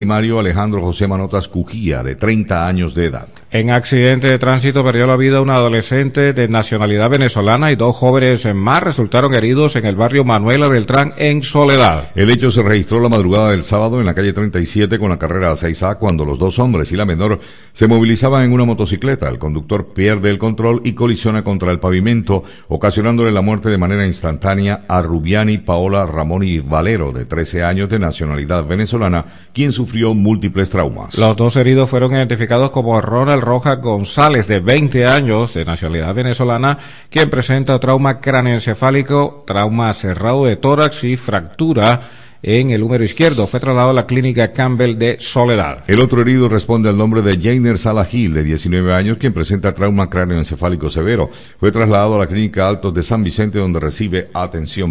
Mario Alejandro José Manotas Cujía, de 30 años de edad. En accidente de tránsito perdió la vida una adolescente de nacionalidad venezolana y 2 jóvenes más resultaron heridos en el barrio Manuela Beltrán, en Soledad. El hecho se registró la madrugada del sábado en la calle 37 con la carrera 6A, cuando los 2 hombres y la menor se movilizaban en una motocicleta. El conductor pierde el control y colisiona contra el pavimento, ocasionándole la muerte de manera instantánea a Rubiani Paola Ramoni Valero, de 13 años, de nacionalidad venezolana, quien sufrió múltiples traumas. Los 2 heridos fueron identificados como Ronald Rojas González, de 20 años, de nacionalidad venezolana, quien presenta trauma cráneoencefálico, trauma cerrado de tórax y fractura en el húmero izquierdo. Fue trasladado a la clínica Campbell de Soledad. El otro herido responde al nombre de Jainer Salahil, de 19 años, quien presenta trauma cráneoencefálico severo. Fue trasladado a la clínica Altos de San Vicente, donde recibe atención